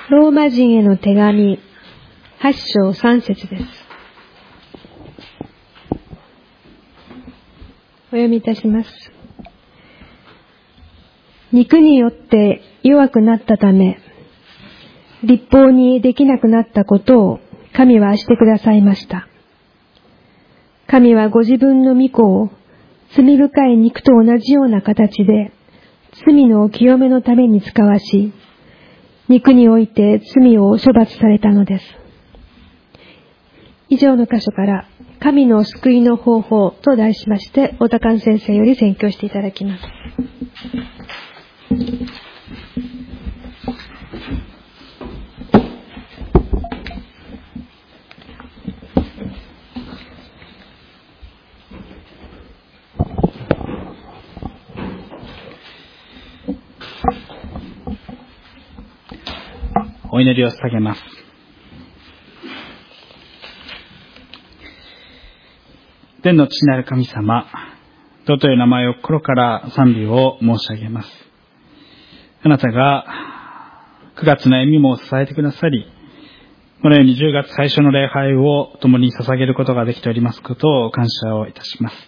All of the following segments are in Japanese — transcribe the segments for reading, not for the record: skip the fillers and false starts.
ローマ人への手紙8章3節です。お読みいたします。肉によって弱くなったため、立法にできなくなったことを神はしてくださいました。神はご自分の御子を罪深い肉と同じような形で罪の清めのために使わし、肉において罪を処罰されたのです。以上の箇所から神の救いの方法と題しまして、太田寛先生より宣教していただきます。 お祈りを捧げます。天の父なる神様、尊い名前を心から賛美を申し上げます。あなたが9月の歩みも支えてくださり、このように10月最初の礼拝を共に捧げることができておりますことを感謝をいたします。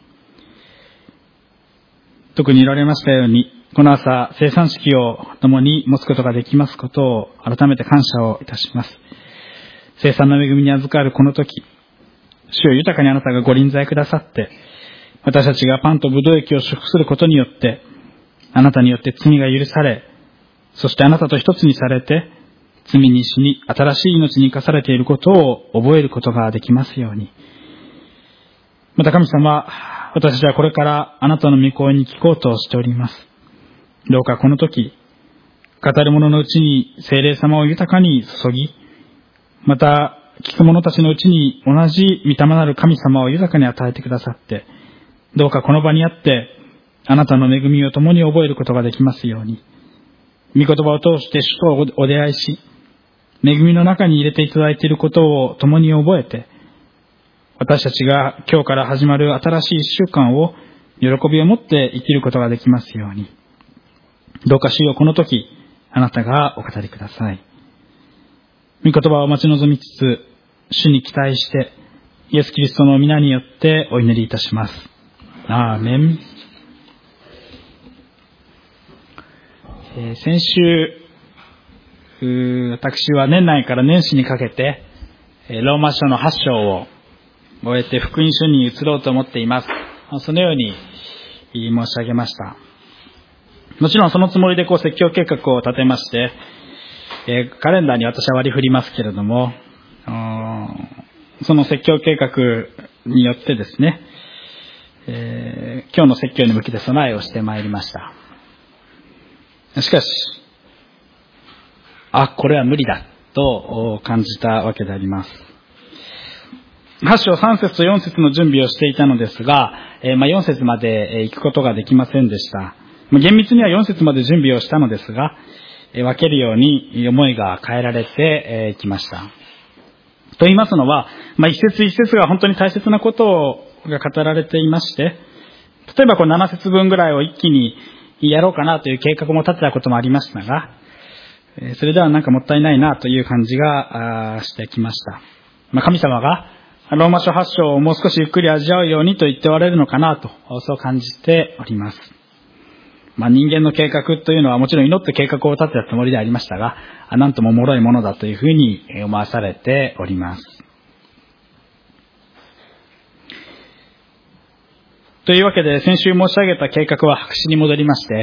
特に言われましたように、この朝、生産式を共に持つことができますことを改めて感謝をいたします。生産の恵みに預かるこの時、主を豊かにあなたがご臨在くださって、私たちがパンとブドウ液を食することによって、あなたによって罪が許され、そしてあなたと一つにされて、罪に死に新しい命に生かされていることを覚えることができますように。また神様、私たちはこれからあなたの御声に聞こうとしております。どうかこの時、語る者のうちに聖霊様を豊かに注ぎ、また聞く者たちのうちに同じ御霊なる神様を豊かに与えてくださって、どうかこの場にあってあなたの恵みを共に覚えることができますように、御言葉を通して主とお出会いし、恵みの中に入れていただいていることを共に覚えて、私たちが今日から始まる新しい一週間を喜びを持って生きることができますように。どうか主よ、この時、あなたがお語りください。御言葉を待ち望みつつ、主に期待して、イエス・キリストの皆によってお祈りいたします。アーメン。先週、私は年内から年始にかけて、ローマ書の8章を終えて福音書に移ろうと思っています。そのように申し上げました。もちろんそのつもりで説教計画を立てまして、カレンダーに私は割り振りますけれども、その説教計画によってですね、今日の説教に向けて備えをしてまいりました。しかし、これは無理だと感じたわけであります。8章3節と4節の準備をしていたのですが、4節まで行くことができませんでした。厳密には4節まで準備をしたのですが、分けるように思いが変えられてきました。と言いますのは、一節一節が本当に大切なことが語られていまして、例えば7節分ぐらいを一気にやろうかなという計画も立てたこともありましたが、それではもったいないなという感じがしてきました。神様がローマ書8章をもう少しゆっくり味わうようにと言っておられるのかなと、そう感じております。人間の計画というのはもちろん祈って計画を立てたつもりでありましたが、なんとも脆いものだというふうに思わされております。というわけで、先週申し上げた計画は白紙に戻りまして、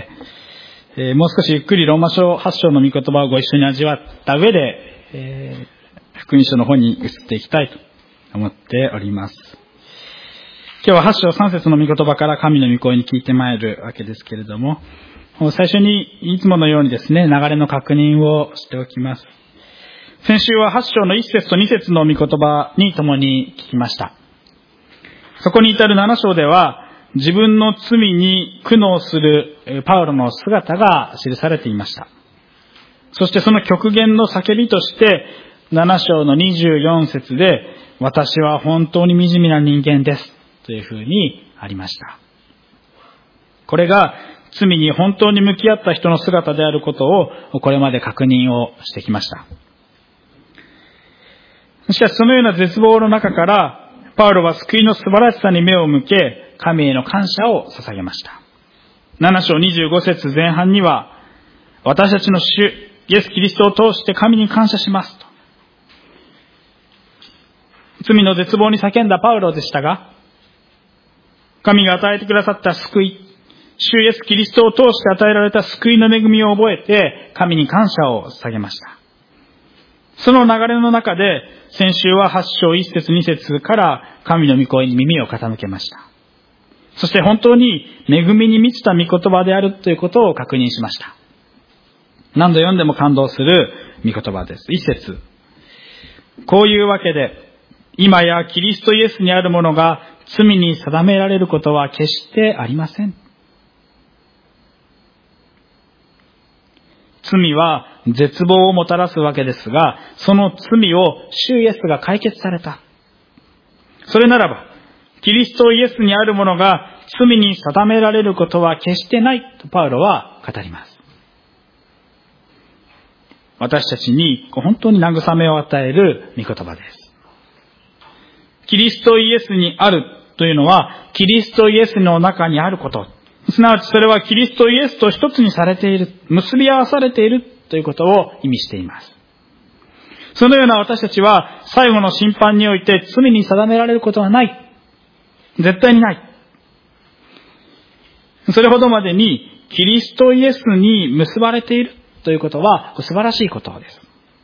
もう少しゆっくりローマ書8章の御言葉をご一緒に味わった上で、福音書の方に移っていきたいと思っております。今日は8章3節の御言葉から神の御声に聞いてまいるわけですけれども、最初にいつものようにですね、流れの確認をしておきます。先週は8章の1節と2節の御言葉に共に聞きました。そこに至る7章では、自分の罪に苦悩するパウロの姿が記されていました。そしてその極限の叫びとして、7章の24節で、私は本当に惨めな人間です。というふうにありました。これが罪に本当に向き合った人の姿であることをこれまで確認をしてきました。しかしそのような絶望の中から、パウロは救いの素晴らしさに目を向け、神への感謝を捧げました。7章25節前半には、私たちの主イエス・キリストを通して神に感謝しますと。罪の絶望に叫んだパウロでしたが、神が与えてくださった救い、主イエス・キリストを通して与えられた救いの恵みを覚えて、神に感謝を捧げました。その流れの中で、先週は8章1節2節から神の御声に耳を傾けました。そして本当に恵みに満ちた御言葉であるということを確認しました。何度読んでも感動する御言葉です。1節。こういうわけで、今やキリストイエスにあるものが罪に定められることは決してありません。罪は絶望をもたらすわけですが、その罪を主イエスが解決された。それならば、キリストイエスにあるものが罪に定められることは決してないとパウロは語ります。私たちに本当に慰めを与える御言葉です。キリストイエスにあるというのは、キリストイエスの中にあること。すなわちそれはキリストイエスと一つにされている、結び合わされているということを意味しています。そのような私たちは最後の審判において罪に定められることはない。絶対にない。それほどまでにキリストイエスに結ばれているということは素晴らしいことです。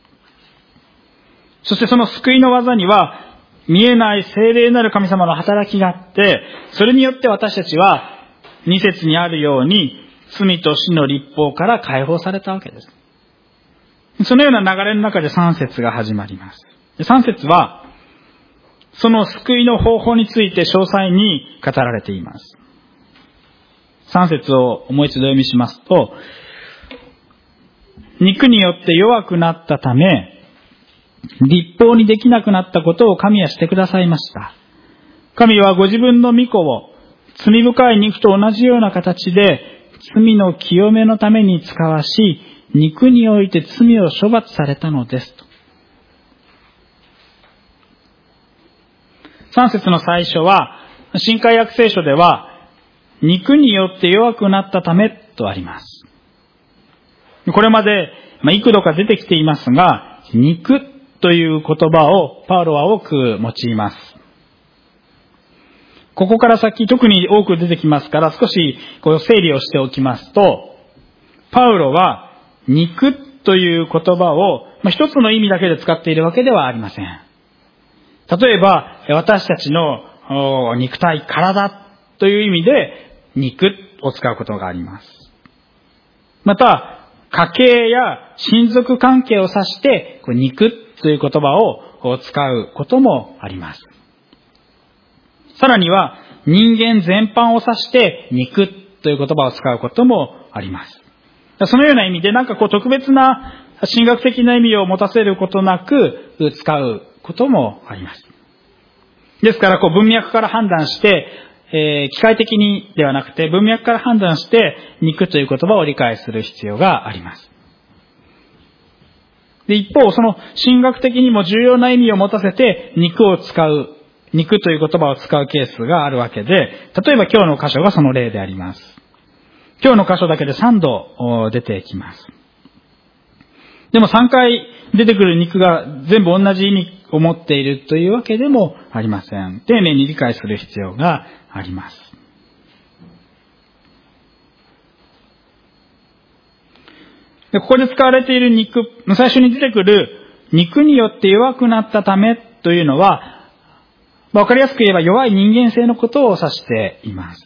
そしてその救いの技には見えない聖霊なる神様の働きがあって、それによって私たちは2節にあるように罪と死の律法から解放されたわけです。そのような流れの中で3節が始まります。3節はその救いの方法について詳細に語られています。3節をもう一度読みしますと、肉によって弱くなったため、律法にできなくなったことを神はしてくださいました。神はご自分の御子を罪深い肉と同じような形で罪の清めのために使わし、肉において罪を処罰されたのですと。3節の最初は、新海訳聖書では、肉によって弱くなったためとあります。これまで、幾度か出てきていますが、肉という言葉をパウロは多く用います。ここから先特に多く出てきますから、少し整理をしておきますと、パウロは肉という言葉を一つの意味だけで使っているわけではありません。例えば、私たちの肉体、体という意味で肉を使うことがあります。また、家系や親族関係を指して肉という言葉を使うこともあります。さらには人間全般を指して肉という言葉を使うこともあります。そのような意味で特別な神学的な意味を持たせることなく使うこともあります。ですから文脈から判断して、機械的にではなくて文脈から判断して肉という言葉を理解する必要があります。で、一方その神学的にも重要な意味を持たせて肉という言葉を使うケースがあるわけで、例えば今日の箇所がその例であります。今日の箇所だけで3度出てきます。でも3回出てくる肉が全部同じ意味を持っているというわけでもありません。丁寧に理解する必要があります。で、ここで使われている肉、最初に出てくる肉によって弱くなったためというのは、わかりやすく言えば弱い人間性のことを指しています。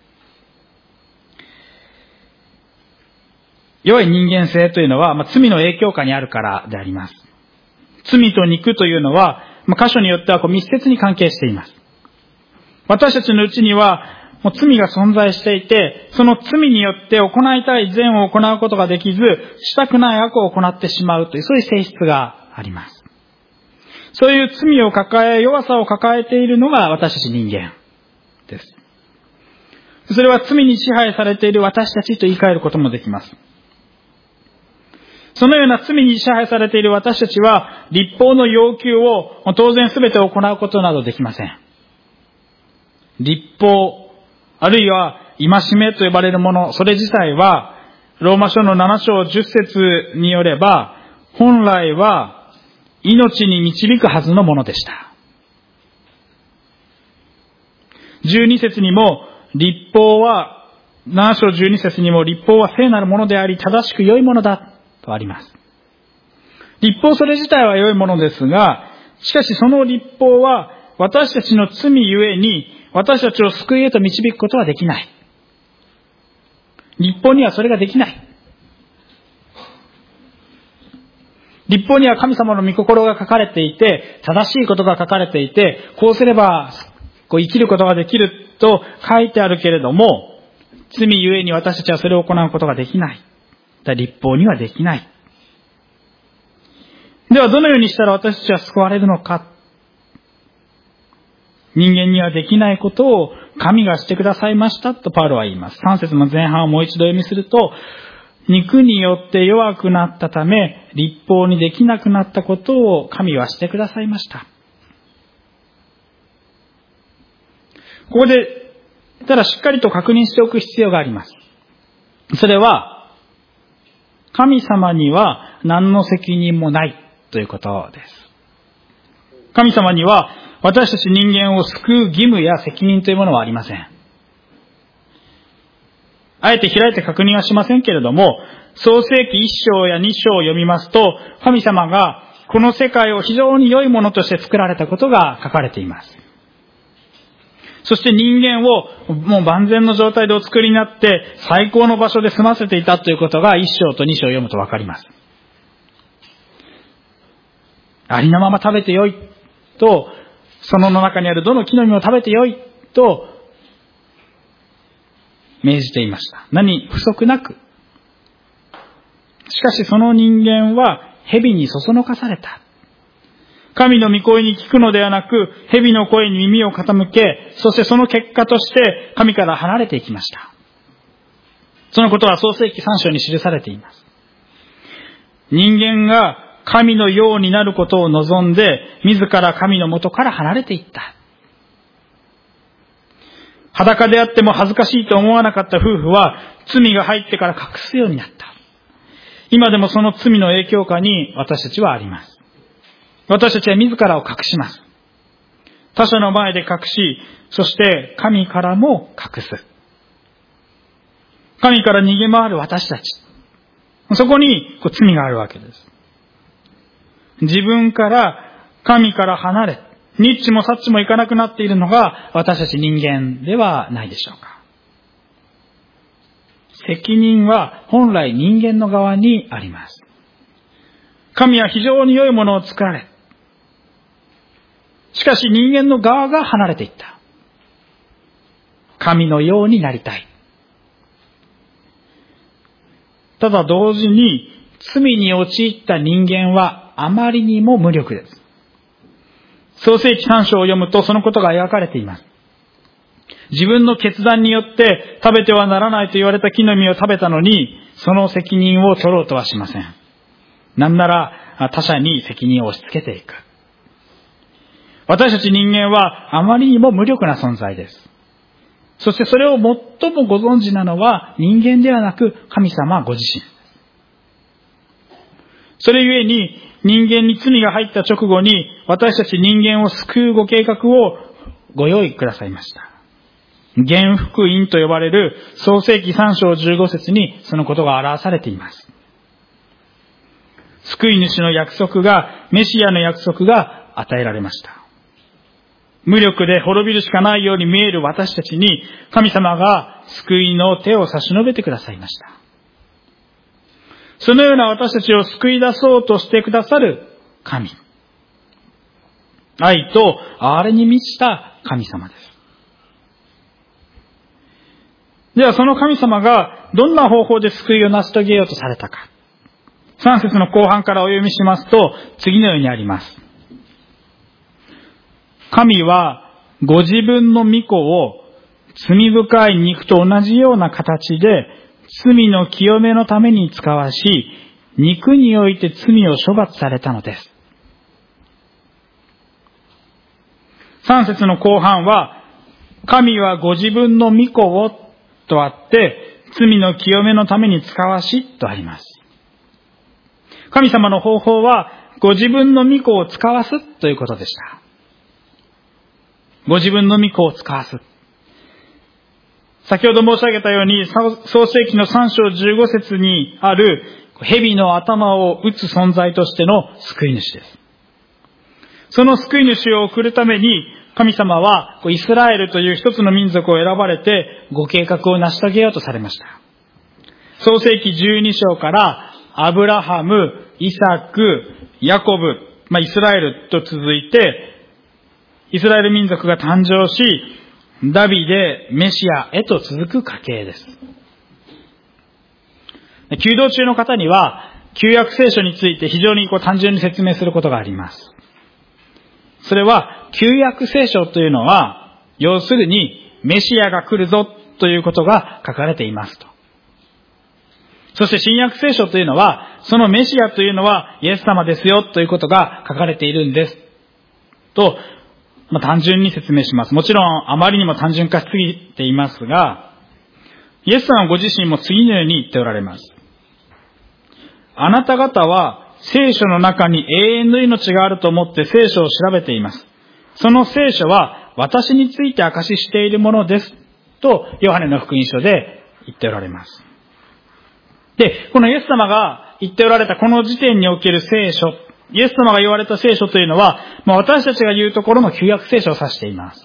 弱い人間性というのは、罪の影響下にあるからであります。罪と肉というのは、箇所によっては密接に関係しています。私たちのうちには、罪が存在していて、その罪によって行いたい善を行うことができず、したくない悪を行ってしまうという、そういう性質があります。そういう罪を弱さを抱えているのが私たち人間です。 それは罪に支配されている私たちと言い換えることもできます。そのような罪に支配されている私たちは、律法の要求を当然すべて行うことなどできません。律法、あるいは戒めと呼ばれるもの、それ自体は、ローマ書の7章10節によれば、本来は命に導くはずのものでした。12節にも、律法は、7章12節にも、律法は聖なるものであり、正しく良いものだとあります。律法それ自体は良いものですが、しかしその律法は、私たちの罪ゆえに、私たちを救いへと導くことはできない。律法にはそれができない。律法には神様の御心が書かれていて、正しいことが書かれていて、こうすれば生きることができると書いてあるけれども、罪ゆえに私たちはそれを行うことができない。律法にはできない。ではどのようにしたら私たちは救われるのか。人間にはできないことを神がしてくださいましたとパウロは言います。3節の前半をもう一度読みすると、肉によって弱くなったため、律法にできなくなったことを神はしてくださいました。ここで、ただしっかりと確認しておく必要があります。それは、神様には何の責任もないということです。神様には私たち人間を救う義務や責任というものはありません。あえて開いて確認はしませんけれども、創世記1章や2章を読みますと、神様がこの世界を非常に良いものとして作られたことが書かれています。そして人間をもう万全の状態でお作りになって最高の場所で住ませていたということが1章と2章を読むとわかります。ありのまま食べてよいと、その中にあるどの木の実を食べてよいと命じていました。何不足なく。しかしその人間は蛇にそそのかされた。神の御声に聞くのではなく、蛇の声に耳を傾け、そしてその結果として神から離れていきました。そのことは創世記3章に記されています。人間が神のようになることを望んで、自ら神の元から離れていった。裸であっても恥ずかしいと思わなかった夫婦は、罪が入ってから隠すようになった。今でもその罪の影響下に私たちはあります。私たちは自らを隠します。他者の前で隠し、そして神からも隠す。神から逃げ回る私たち。そこに罪があるわけです。自分から神から離れ、ニッチもサッチもいかなくなっているのが私たち人間ではないでしょうか。責任は本来人間の側にあります。神は非常に良いものを作られ、しかし人間の側が離れていった。神のようになりたい。ただ同時に罪に陥った人間はあまりにも無力です。創世記3章を読むとそのことが描かれています。自分の決断によって食べてはならないと言われた木の実を食べたのに、その責任を取ろうとはしません。なんなら他者に責任を押し付けていく。私たち人間はあまりにも無力な存在です。そしてそれを最もご存知なのは人間ではなく神様ご自身。それゆえに人間に罪が入った直後に私たち人間を救うご計画をご用意くださいました。原福音と呼ばれる創世記3章15節にそのことが表されています。救い主の約束が、メシアの約束が与えられました。無力で滅びるしかないように見える私たちに神様が救いの手を差し伸べてくださいました。そのような私たちを救い出そうとしてくださる神。愛と憐れに満ちた神様です。ではその神様がどんな方法で救いを成し遂げようとされたか。3節の後半からお読みしますと次のようにあります。神はご自分の御子を罪深い肉と同じような形で罪の清めのために使わし、肉において罪を処罰されたのです。3節の後半は、神はご自分の御子をとあって、罪の清めのために使わしとあります。神様の方法は、ご自分の御子を使わすということでした。ご自分の御子を使わす。先ほど申し上げたように、創世記の3章15節にある、蛇の頭を打つ存在としての救い主です。その救い主を送るために、神様はイスラエルという一つの民族を選ばれて、ご計画を成し遂げようとされました。創世記12章から、アブラハム、イサク、ヤコブ、イスラエルと続いて、イスラエル民族が誕生し、ダビデ、メシアへと続く家系です。弓道中の方には、旧約聖書について非常に単純に説明することがあります。それは、旧約聖書というのは、要するに、メシアが来るぞということが書かれていますと。そして新約聖書というのは、そのメシアというのはイエス様ですよということが書かれているんです。と、単純に説明します。もちろん、あまりにも単純化しすぎていますが、イエス様ご自身も次のように言っておられます。あなた方は聖書の中に永遠の命があると思って聖書を調べています。その聖書は私について証ししているものです。と、ヨハネの福音書で言っておられます。で、このイエス様が言っておられたこの時点における聖書、イエス様が言われた聖書というのは、私たちが言うところの旧約聖書を指しています。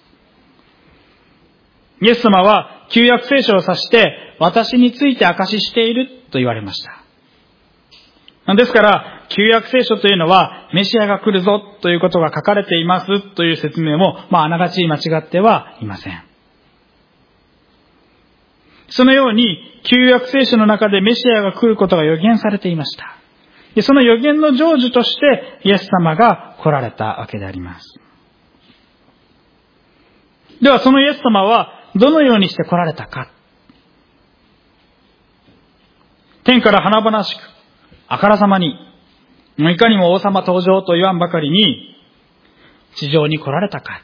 イエス様は旧約聖書を指して、私について証ししていると言われました。ですから、旧約聖書というのは、メシアが来るぞということが書かれていますという説明も、あながち間違ってはいません。そのように、旧約聖書の中でメシアが来ることが予言されていました。で、その予言の成就として、イエス様が来られたわけであります。では、そのイエス様は、どのようにして来られたか。天から華々しく、あからさまに、いかにも王様登場と言わんばかりに、地上に来られたか。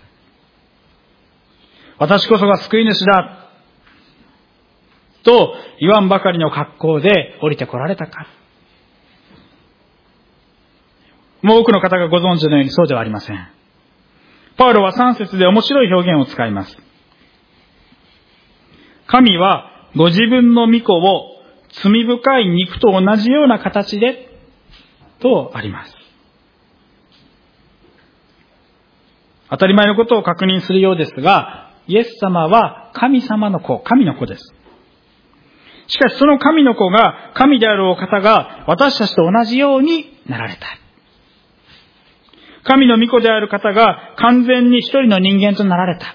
私こそが救い主だ。と言わんばかりの格好で降りて来られたか。もう多くの方がご存知のようにそうではありません。パウロは3節で面白い表現を使います。神はご自分の御子を罪深い肉と同じような形でとあります。当たり前のことを確認するようですが、イエス様は神様の子、神の子です。しかしその神の子が、神であるお方が私たちと同じようになられた。神の御子である方が完全に一人の人間となられた。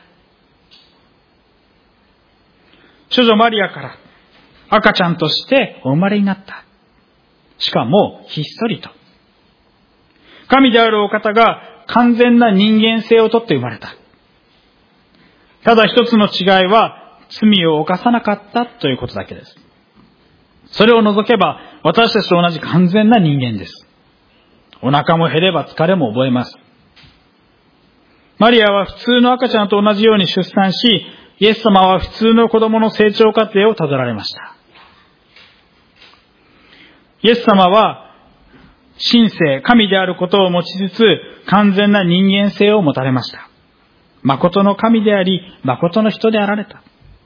処女マリアから赤ちゃんとしてお生まれになった。しかもひっそりと。神であるお方が完全な人間性をとって生まれた。ただ一つの違いは罪を犯さなかったということだけです。それを除けば私たちと同じ完全な人間です。お腹も減れば疲れも覚えます。マリアは普通の赤ちゃんと同じように出産し、イエス様は普通の子供の成長過程をたどられました。イエス様は神性、神であることを持ちつつ、完全な人間性を持たれました。誠の神であり、誠の人であられた。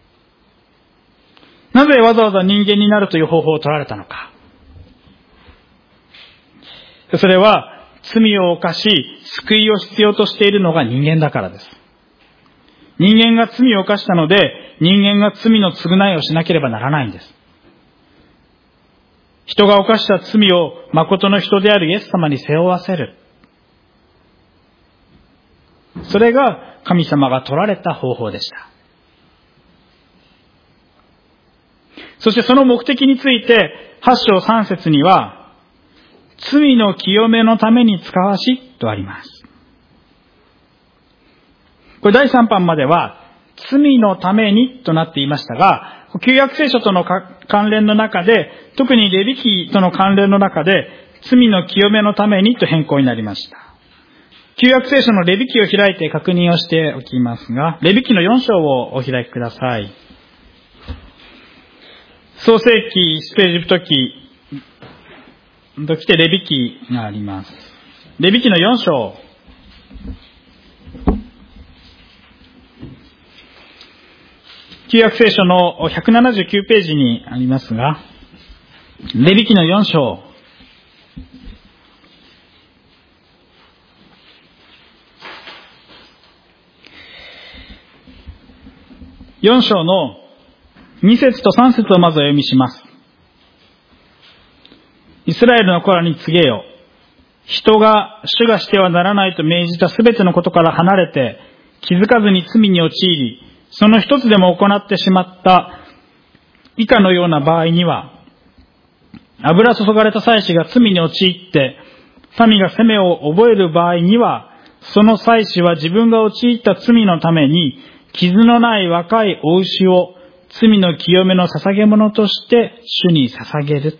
なぜわざわざ人間になるという方法を取られたのか。それは、罪を犯し、救いを必要としているのが人間だからです。人間が罪を犯したので、人間が罪の償いをしなければならないんです。人が犯した罪を誠の人であるイエス様に背負わせる。それが神様が取られた方法でした。そしてその目的について、8章3節には、罪の清めのために使わしとあります。これ第3版までは、 罪のためにとなっていましたが、旧約聖書との関連の中で、特にレビ記との関連の中で、罪の清めのためにと変更になりました。旧約聖書のレビ記を開いて確認をしておきますが、レビ記の4章をお開きください。創世記、出エジプト記ときてレビ記があります。レビ記の4章。旧約聖書の179ページにありますが、レビ記の4章。4章の2節と3節をまずお読みします。イスラエルの子らに告げよ。人が主がしてはならないと命じたすべてのことから離れて、気づかずに罪に陥り、その一つでも行ってしまった以下のような場合には、油注がれた祭司が罪に陥って、民が責めを覚える場合には、その祭司は自分が陥った罪のために、傷のない若い子牛を罪の清めの捧げ物として主に捧げる。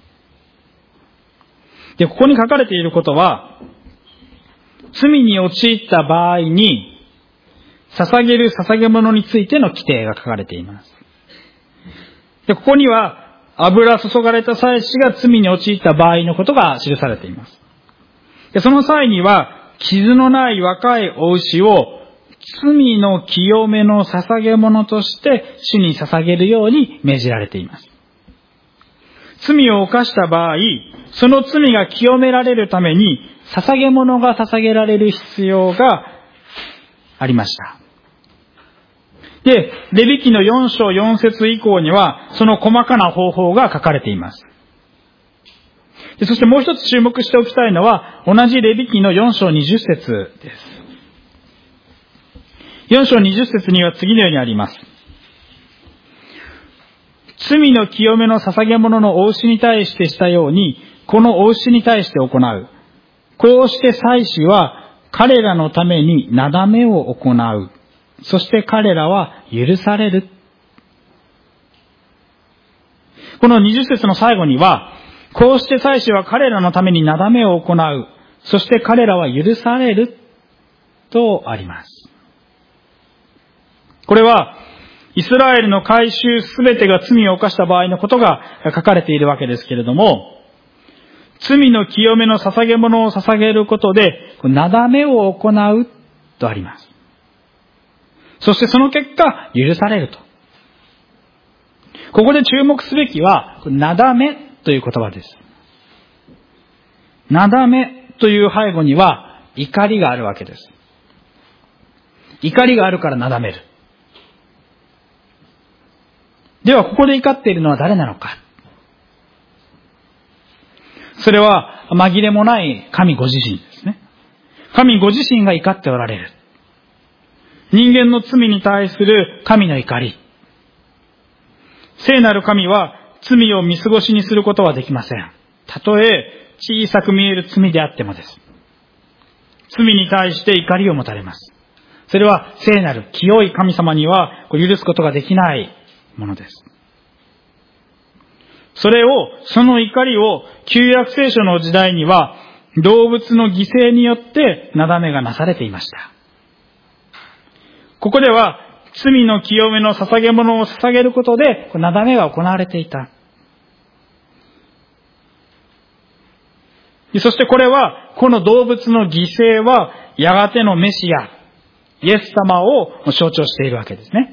で、ここに書かれていることは、罪に陥った場合に、捧げる捧げ物についての規定が書かれています。で、ここには、油注がれた祭司が罪に陥った場合のことが記されています。で、その際には、傷のない若い子牛を罪の清めの捧げ物として主に捧げるように命じられています。罪を犯した場合、その罪が清められるために捧げ物が捧げられる必要がありました。で、レビ記の4章4節以降にはその細かな方法が書かれています。で、そしてもう一つ注目しておきたいのは同じレビ記の4章20節です。4章20節には次のようにあります。罪の清めの捧げ物のお牛に対してしたように、このお牛に対して行う。こうして祭司は彼らのためになだめを行う。そして彼らは許される。この20節の最後には、こうして祭司は彼らのためになだめを行う。そして彼らは許される。とあります。これは、イスラエルの改宗すべてが罪を犯した場合のことが書かれているわけですけれども、罪の清めの捧げ物を捧げることで、なだめを行うとあります。そしてその結果、許されると。ここで注目すべきは、なだめという言葉です。なだめという背後には、怒りがあるわけです。怒りがあるからなだめる。では、ここで怒っているのは誰なのか。それは、紛れもない神ご自身ですね。神ご自身が怒っておられる。人間の罪に対する神の怒り。聖なる神は罪を見過ごしにすることはできません。たとえ小さく見える罪であってもです。罪に対して怒りを持たれます。それは聖なる清い神様には許すことができないものです。その怒りを旧約聖書の時代には動物の犠牲によってなだめがなされていました。ここでは罪の清めの捧げ物を捧げることでなだめが行われていた。そしてこれはこの動物の犠牲はやがてのメシア、イエス様を象徴しているわけですね。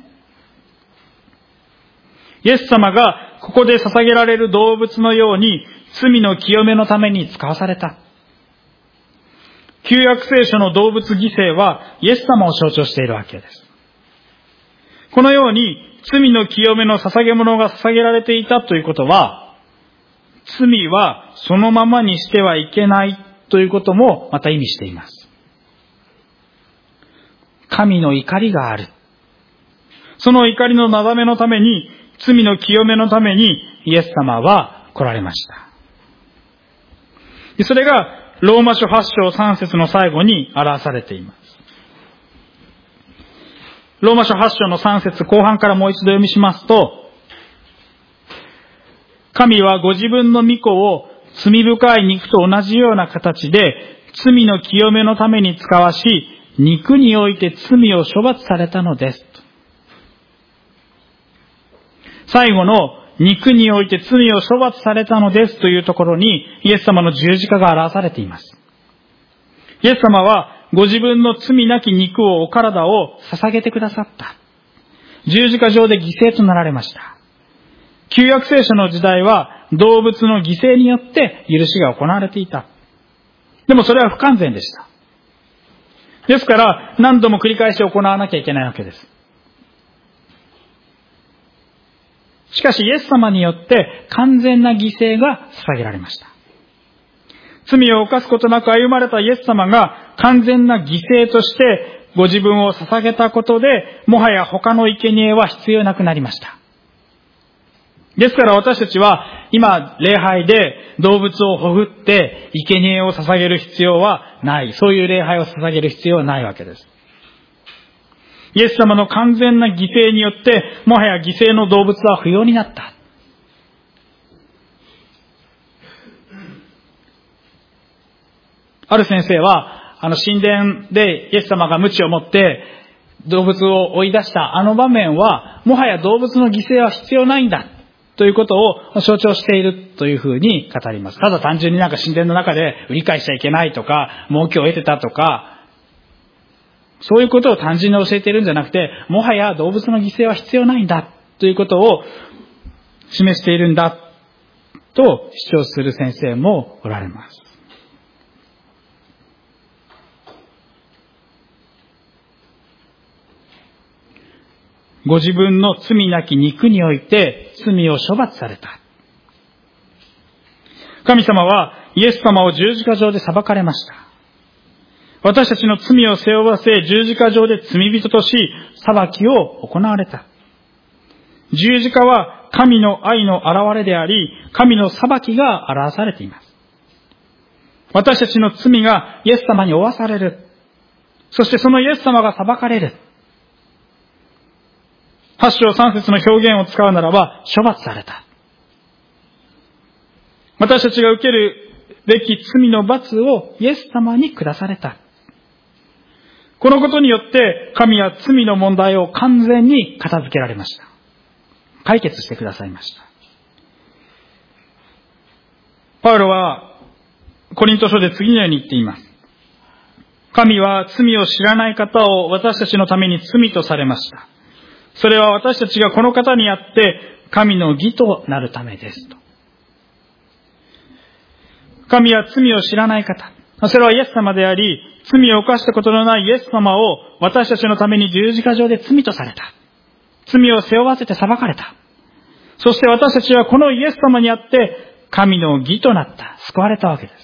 イエス様がここで捧げられる動物のように罪の清めのために使わされた。旧約聖書の動物犠牲はイエス様を象徴しているわけです。このように罪の清めの捧げ物が捧げられていたということは、罪はそのままにしてはいけないということもまた意味しています。神の怒りがある。その怒りのなだめのために、罪の清めのためにイエス様は来られました。それがローマ書8章3節の最後に表されています。 ローマ書8章の3節後半からもう一度読みしますと、神はご自分の御子を罪深い肉と同じような形で罪の清めのために使わし、肉において罪を処罰されたのです。最後の肉において罪を処罰されたのですというところにイエス様の十字架が表されています。イエス様はご自分の罪なき肉をお体を捧げてくださった。十字架上で犠牲となられました。旧約聖書の時代は動物の犠牲によって許しが行われていた。でもそれは不完全でした。ですから何度も繰り返し行わなきゃいけないわけです。しかしイエス様によって完全な犠牲が捧げられました。罪を犯すことなく歩まれたイエス様が完全な犠牲としてご自分を捧げたことで、もはや他の生贄は必要なくなりました。ですから私たちは今礼拝で動物をほふって生贄を捧げる必要はない。そういう礼拝を捧げる必要はないわけです。イエス様の完全な犠牲によってもはや犠牲の動物は不要になった。ある先生は神殿でイエス様が鞭を持って動物を追い出したあの場面はもはや動物の犠牲は必要ないんだということを象徴しているというふうに語ります。ただ単純に神殿の中で売り買いしちゃいけないとか儲けを得てたとか、そういうことを単純に教えているんじゃなくて、もはや動物の犠牲は必要ないんだということを示しているんだと主張する先生もおられます。ご自分の罪なき肉において罪を処罰された。神様はイエス様を十字架上で裁かれました。私たちの罪を背負わせ十字架上で罪人とし裁きを行われた。十字架は神の愛の現れであり、神の裁きが表されています。私たちの罪がイエス様に負わされる。そしてそのイエス様が裁かれる。8章3節の表現を使うならば、処罰された。私たちが受けるべき罪の罰をイエス様に下された。このことによって神は罪の問題を完全に片付けられました。解決してくださいました。パウロはコリント書で次のように言っています。神は罪を知らない方を私たちのために罪とされました。それは私たちがこの方にあって神の義となるためですと。神は罪を知らない方。それはイエス様であり、罪を犯したことのないイエス様を私たちのために十字架上で罪とされた。罪を背負わせて裁かれた。そして私たちはこのイエス様にあって神の義となった。救われたわけです。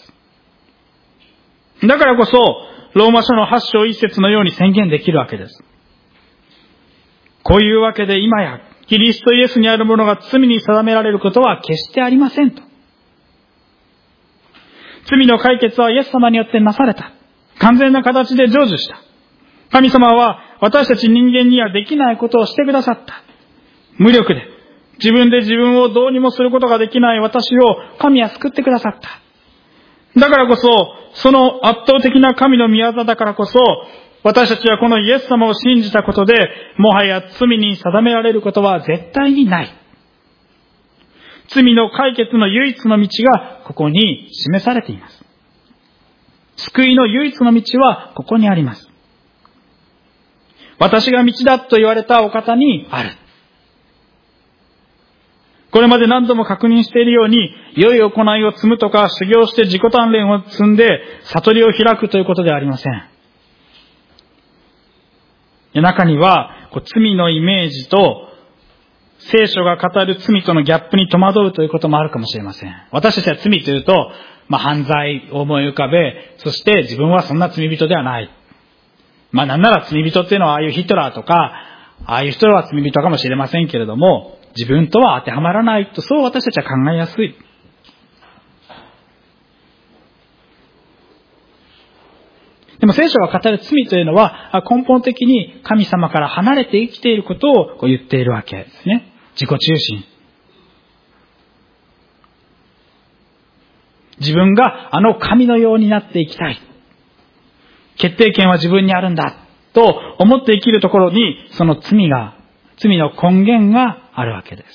だからこそ、ローマ書の8章1節のように宣言できるわけです。こういうわけで今やキリストイエスにあるものが罪に定められることは決してありませんと。罪の解決はイエス様によってなされた。完全な形で成就した。神様は私たち人間にはできないことをしてくださった。無力で自分で自分をどうにもすることができない私を神は救ってくださった。だからこそ、その圧倒的な神の御業だからこそ、私たちはこのイエス様を信じたことで、もはや罪に定められることは絶対にない。罪の解決の唯一の道がここに示されています。救いの唯一の道はここにあります。私が道だと言われたお方にある。これまで何度も確認しているように、良い行いを積むとか修行して自己鍛錬を積んで悟りを開くということではありません。中には罪のイメージと聖書が語る罪とのギャップに戸惑うということもあるかもしれません。私たちは罪というと、犯罪を思い浮かべ、そして自分はそんな罪人ではない。なんなら罪人っていうのはああいうヒトラーとか、ああいう人は罪人かもしれませんけれども、自分とは当てはまらないと、そう私たちは考えやすい。 でも聖書が語る罪というのは、根本的に神様から離れて生きていることを言っているわけですね。自己中心。自分が神のようになっていきたい。決定権は自分にあるんだと思って生きるところに、その罪の根源があるわけです。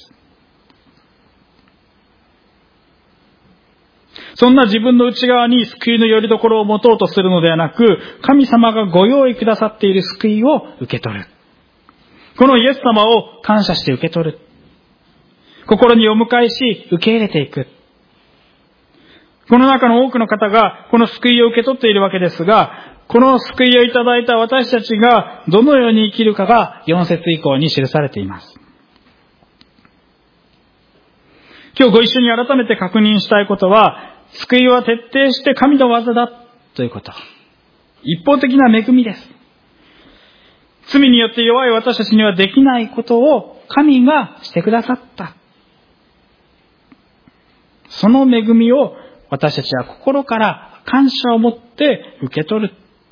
そんな自分の内側に救いの拠り所を持とうとするのではなく、神様がご用意くださっている救いを受け取る。このイエス様を感謝して受け取る。心にお迎えし、受け入れていく。この中の多くの方がこの救いを受け取っているわけですが、この救いをいただいた私たちがどのように生きるかが4節以降に記されています。今日ご一緒に改めて確認したいことは、救いは徹底して神の技だということ。一方的な恵みです。罪によって弱い私たちにはできないことを神がしてくださった。その恵みを私たちは心から感謝を持って受け取る。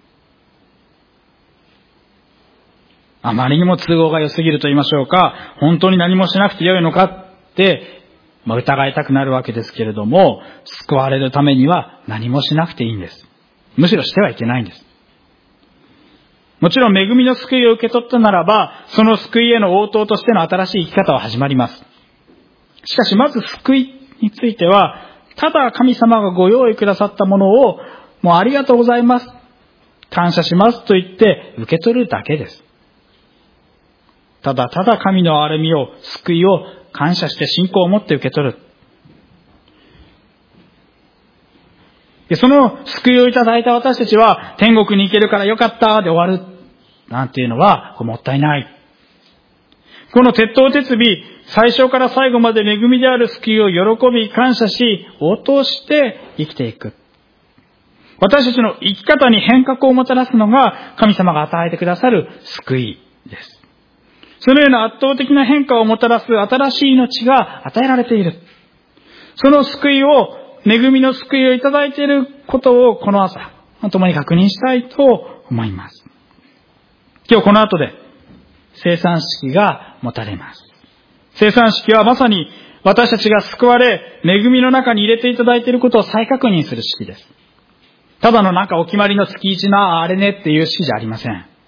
あまりにも都合が良すぎると言いましょうか、本当に何もしなくてよいのかって疑いたくなるわけですけれども、救われるためには何もしなくていいんです。むしろしてはいけないんです。もちろん恵みの救いを受け取ったならば、その救いへの応答としての新しい生き方は始まります。しかしまず救いについては、ただ神様がご用意くださったものを、もうありがとうございます、感謝しますと言って受け取るだけです。ただただ神の憐れみを、救いを感謝して信仰を持って受け取る。で、その救いをいただいた私たちは、天国に行けるからよかったで終わるなんていうのはもったいない。この徹頭徹尾、最初から最後まで恵みである救いを喜び感謝し、応答して生きていく。私たちの生き方に変革をもたらすのが神様が与えてくださる救いです。そのような圧倒的な変化をもたらす新しい命が与えられている。その救いを、恵みの救いをいただいていることをこの朝、共に確認したいと思います。今日この後で生産式が持たれます。生産式はまさに私たちが救われ、恵みの中に入れていただいていることを再確認する式です。ただのお決まりの月一のあれねっていう式じゃありません。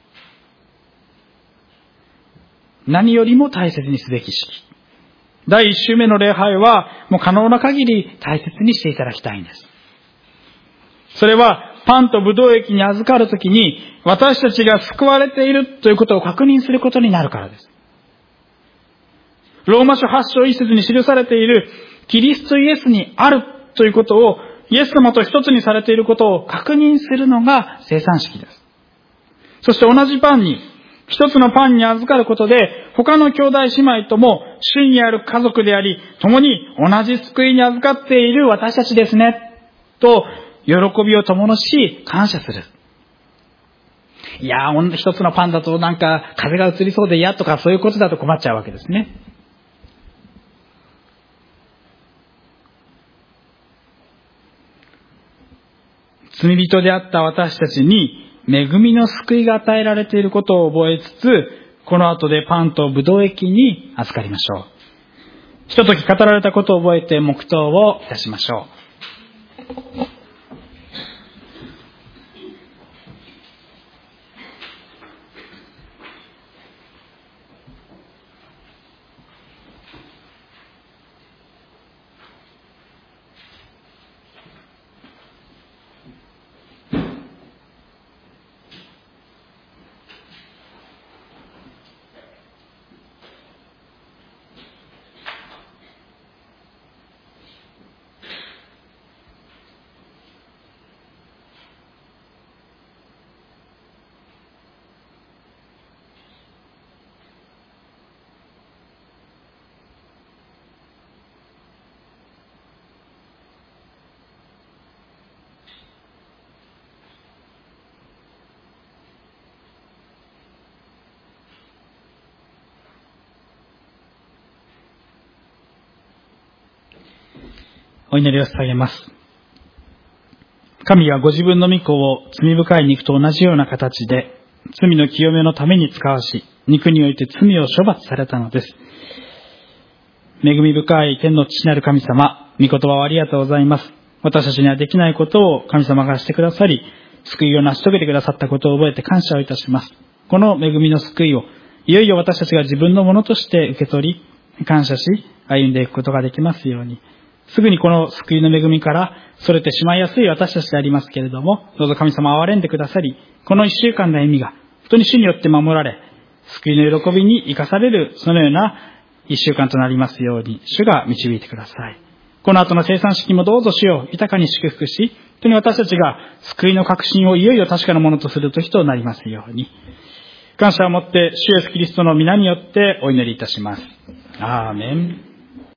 何よりも大切にすべき式。第1週目の礼拝はもう可能な限り大切にしていただきたいんです。それはパンとブドウ液に預かるときに私たちが救われているということを確認することになるからです。ローマ書8章1節に記されているキリストイエスにあるということを、イエス様と一つにされていることを確認するのが生産式です。そして同じパンに、一つのパンに預かることで、他の兄弟姉妹とも主にある家族であり、共に同じ救いに預かっている私たちですね、と喜びを共し感謝する。いやー、一つのパンだと風が移りそうで嫌とかそういうことだと困っちゃうわけですね。罪人であった私たちに恵みの救いが与えられていることを覚えつつ、この後でパンとブドウ液に預かりましょう。ひととき語られたことを覚えて黙祷をいたしましょう。お祈りを捧げます。 神がご自分の御子を罪深い肉と同じような形で罪の清めのために使わし、肉において罪を処罰されたのです。恵み深い天の父なる神様、御言葉をありがとうございます。私たちにはできないことを神様がしてくださり、救いを成し遂げてくださったことを覚えて感謝をいたします。この恵みの救いをいよいよ私たちが自分のものとして受け取り、感謝し歩んでいくことができますように。すぐにこの救いの恵みから逸れてしまいやすい私たちでありますけれども、どうぞ神様憐れんでくださり、この一週間の歩みが本当に主によって守られ、救いの喜びに生かされるそのような一週間となりますように、主が導いてください。この後の生産式もどうぞ主を豊かに祝福し、本当に私たちが救いの確信をいよいよ確かなものとする時となりますように。感謝をもって主イエスキリストの皆によってお祈りいたします。アーメン。